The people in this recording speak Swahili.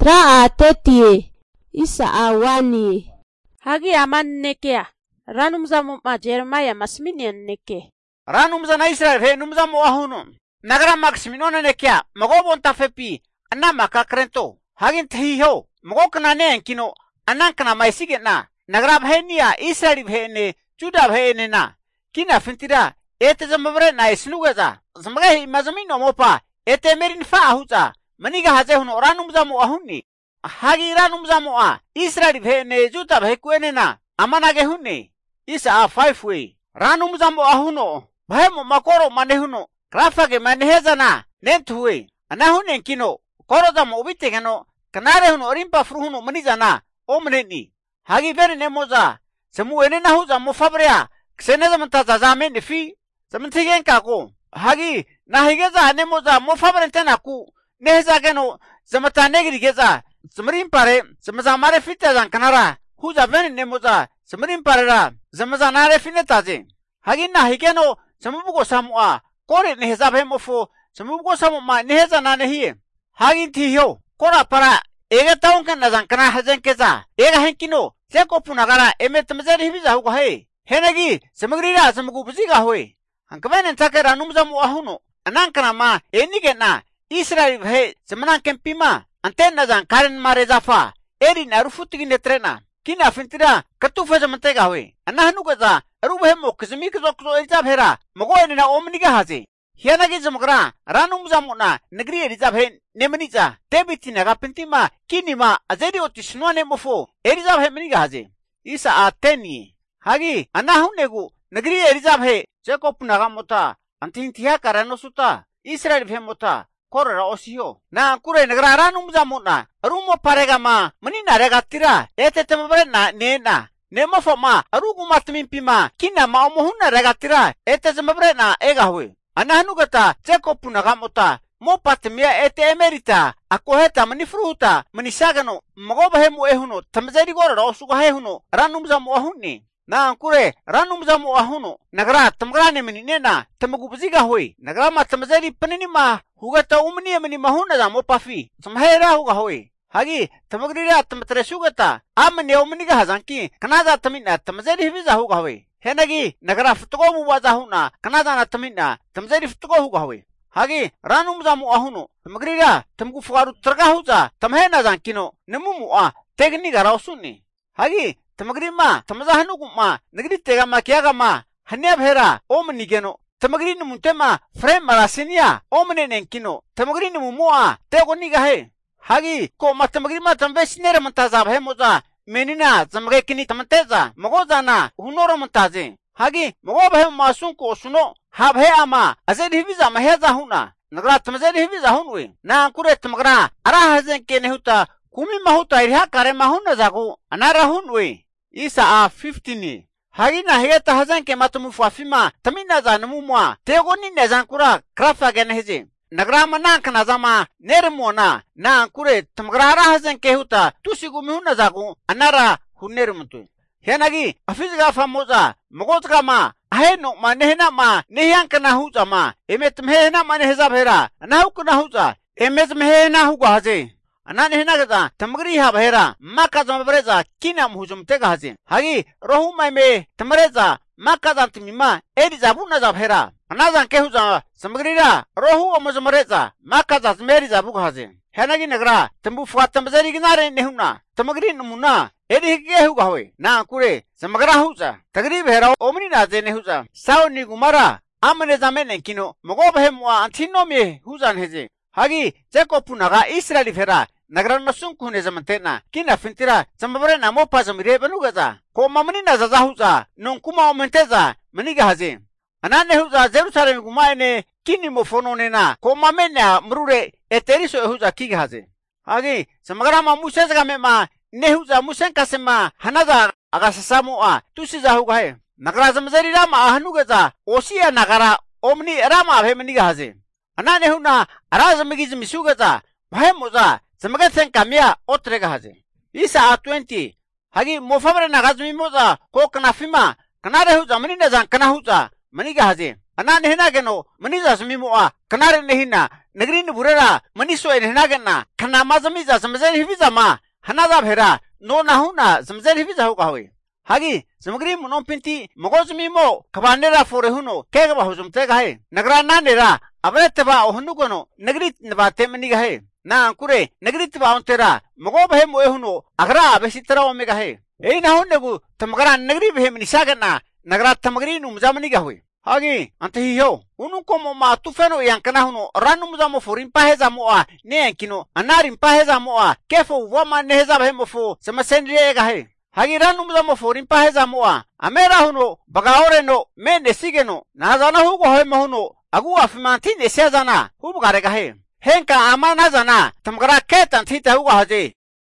Tra tetie. Isa awani. Hagi aman nekea. Ranumza ma Jeremiah masminian neke. Ranumza na Israel he numza mo ahuno. Nagra maxminona nekea. Magobon tafepi. Anna makakrento. Hagin thiho. Magokana kino. Anan kana maisige na. Nagra bhenia Israel bhene. Juda bhene na. Kina fintira. Ete zamabre na isnugaza. Zamagahi mazamino mopa. Ete merin fa ahuza. Maniga haze huno ranumza mo ahunni. Hagi ranumza mo a. Israel bhene Juda bhekuene na. Amanage hunni. Isa a 5 way. Ranumza mo ahuno. Bhemo makoro manehuno. Krafage maneheza na. Nentuwe. Anahunen kino. Koroza mo ubitegano. Kanare huno orimpa fruhuno maniza na. Omneni. Hagi vene nemoza. Semu ene na huza mo fabrea. Kseneza mantaza zame nefi. Zamantigen kako. Hagi nahigeza nemoza mo fabrentena ku. Neheza geno. Zamata negri geza. Zamarin pare. Zamazamare fita zan kanara. Huza vene nemoza. Zamarin parera. Zamazanare finetaze. Hagi nahigeno. Zamubugo samua. Kore neheza vemofo. Zamubugo samuma neheza na nehie. Hagi tiyo. Kora para. Ega taun kan nazan kana hazen keza. Ega henkino. Zeko punagara emetamzeri hibiza hugo hai. Henagi. Samagrira samagu buziga hoi. Hankabenen takera numza mu ahuno. Anan kana ma. Enige na. Israel bhe. Samanan kempima. Anten nazan karen marezafa. Eri na rufutigi netrena. Kina fintira. Katufa zamantega hoi. Anahanu gaza. Arubhe mo kizmi kizokzo elzab hera. Mago enina omniga haze. Hianagi zamagra. Ranumza mu na. Nagri elzab he. Nemaniza. Debiti naga pintima. Kinima. Azeri otishnwane mofo. Elzab he meniga haze. Isa a teni. Hagi. Anahunegu. Nagri elzab he. Jacob naga mota. Antintiha karano suta. Israel bhe mota. Korra osio. Na kure nagra ranumza mu na. Arumo parega ma. Manina rega tira. Ete temabre na nena. Nemo foma. Arugu matmimpima. Kina ma omohuna rega tira. Ete zemabre na ega hui. Anahanugata. Jacob naga mota. Mo patmia ete emerita. Akoheta manifruta. Manisagano. Magoba hemu ehuno. Tamzeri gora osuga hehuno. Ranumza mu ahunni. Na kure ranumza mu ahuno. Nagra tamgrane meninena. Tamagubuziga hui. Nagra ma tamzeri panini hugata umni meni mahuna za mo pafi. Samhera huga hui. Hagi tamagrira tamatresugata. Amne umniga hazanki. Kanaza tamina tamzeri hibiza huga hui. Henagi nagra futugo mu waza huna. Kanaza na tamina tamzeri futugo huga hui. Hagi ranumza mu ahuno. Tamagrira tamgu fugaru traga huza. Tamhena zankino. Nemumu a tegni gara usuni. Hagi Tamagrima, Tamazahanu, Nagri Tegama Kiagama, Hania Hera, Omenigeno, Tamagrin Muntema, Frem Marasinia, Omenen Kino, Tamagrin Mumua, Tegonigahe, Hagi, Koma Tamagrima Tambesnera Montaza, Hemoza, Menina, Zamrekini Tamanteza, Mogozana, Hunora Montaze, Hagi, Mogoba Masunko Suno, Habe Ama, Azed Hiviza Maheza Huna, Nagra Tamazed Hiviza Hunwe, Na Kure Tamagra, Arahazen Kenehuta, Kumi Mahuta Iha Kare Mahuna Zago, Anara Hunwe. Isa a 15. Hagina heta hazan ke matumu fafima tamina za namumwa tegoni nezankura krafa genheze nagrama nan kana zama nermona na kure tamgrara hazan ke huta tusigumi hunna zagu anara hunnermutu henagi afizga famoza mogotka ma aheno ma nehna ma nehyan kana huza ma emetmhena ma nehza bhera anahukna huza emetmhena huga haze Anan hinagaza tamagri ha bhera maka zambreza kina muhujum tega haze hagi rohu me tamreza maka zantimima edi zabuna za bhera anazan kehuza samagrira rohu amuzmreza maka zazmeri zabu haze henagi nagra tambu fuatam zari ginare nehuna tamagri numuna edi kehu gawe na kure samagra huza tagri bhera omni naze nehuza sauni gumara amne zamene kino mogo bhemwa antino me huzan heze hagi Jacopunaga Israel bhera Nagran nasung kune zamantena kina fintira sambabre na mo pa zamire banugaza ko mamani na zaza huza non kuma omenteza maniga haze anane huza Jerusalem gumaine kini mo fonone na ko mamena mrure eteriso huza kiga haze hagi samagra ma museza mema ne huza musen kasema hanaza agasasamu a tusiza huga he nagra zamzari rama hanugaza osia nagara omni rama he maniga haze anane huna arazamigi misugaza bhaimoza Samagasen kamia otrega haze. Isa a 20. Hagi mofabre nagazmi moza ko kanafima. Kanare huza manina zan kana huza maniga haze. Anan hinageno, Maniza Mimoa, Canary Nehina, Negrin Burera, Maniso and Hinagana, Kanamazamiza, Zamzen Hivizama, Hanada Hera, no Nahuna, Zamzen Hivizahokawi. Hagi, Zamagrim non pinti, Mogozmimo, Cabanera for Huno, Kegaba Hosum Tegahe, Nagrananera, Aveteva or Hunugono, Negrit Neva Temenigahe, Na Kure, Negritva Ontera, Mogobahem Wehuno, Agra, Besitra Omegahe. Eina Honegu, Tamagran Negrib him in Sagana, Nagrat Tamagrinum Zamanigawe. Hagi, Antiho, Unukomo ma Tufeno Yankanahuno, Ranum Zamo for Impahezamoa, Neankino, Anarim Pahezamoa, careful woman Nezabhemofo, Samasendriagahe. Hagi ranum zamo for Impahezamoa, Amera Huno, Bagaoreno, Mende Sigeno, Nazana Hugo Hemohuno, Agua Fimantine Sezana, Hugaregahe. Henka Amanazana, Tamgara Ket and Tita Hugaze.